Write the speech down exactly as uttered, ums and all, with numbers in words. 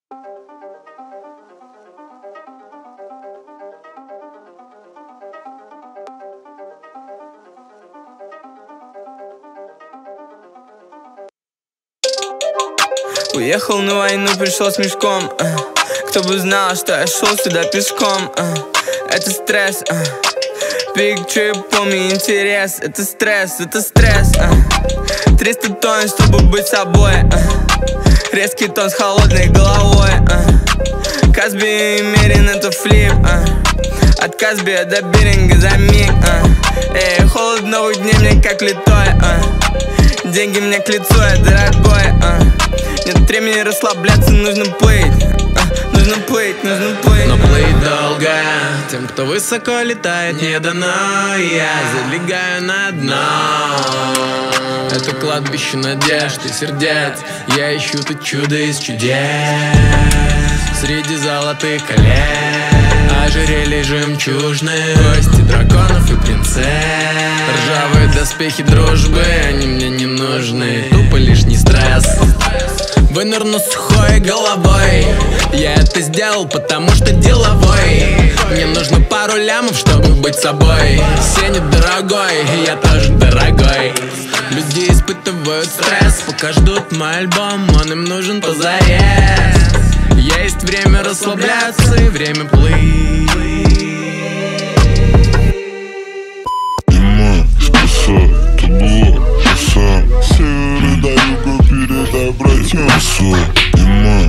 Уехал на войну, пришел с мешком. Кто бы знал, что я шел сюда пешком. Это стресс. Picture, помни интерес. Это стресс, это стресс. Триста тонн, чтобы быть собой. Резкий тон с холодной головой. Казби мерен, это флип. От Казби до Беринга за миг. Эй, холод новых дней мне как литой. Деньги мне к лицу, я дорогой. Нет времени расслабляться, нужно плыть. Нужно плыть, нужно плыть. Но плыть долго тем, кто высоко летает, не дано. Я залегаю на дно. Это кладбище надежд и сердец. Я ищу тут чудо из чудес. Среди золотых колец, ожерелья жемчужные, кости драконов и принцесс. Ржавые доспехи дружбы, они мне не нужны. Тупо лишний стресс. Вынырну сухой головой. Я это сделал, потому что деловой. Мне нужно пару лямов, чтобы быть собой. Сеня дорогой, я тоже дорогой. Люди испытывают стресс, пока ждут мой альбом, он им нужен позарез. Есть время расслабляться и время плыть. Дима, спасай, это была коса. Севера до юга передай, братья. Дима,